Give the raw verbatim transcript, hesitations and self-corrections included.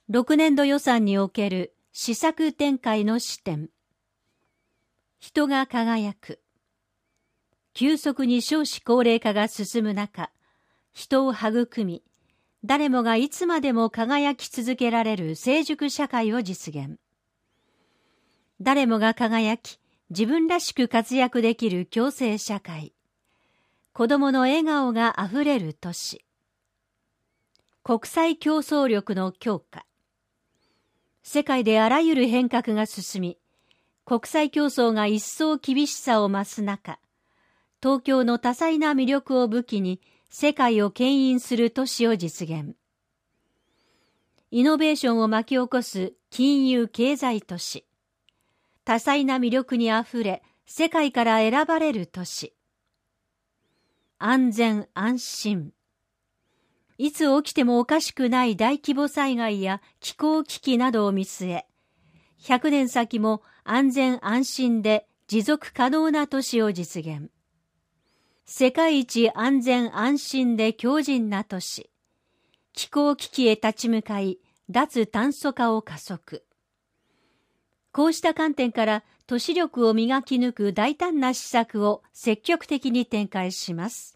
ろくねんど予算における施策展開の視点。人が輝く。急速に少子高齢化が進む中、人を育み、誰もがいつまでも輝き続けられる成熟社会を実現。誰もが輝き、自分らしく活躍できる共生社会。子どもの笑顔があふれる都市。国際競争力の強化。世界であらゆる変革が進み、国際競争が一層厳しさを増す中、東京の多彩な魅力を武器に世界を牽引する都市を実現。イノベーションを巻き起こす金融経済都市。多彩な魅力にあふれ、世界から選ばれる都市。安全安心。いつ起きてもおかしくない大規模災害や気候危機などを見据え、ひゃくねん先も安全安心で持続可能な都市を実現。世界一安全安心で強靭な都市。気候危機へ立ち向かい、脱炭素化を加速。こうした観点から都市力を磨き抜く大胆な施策を積極的に展開します。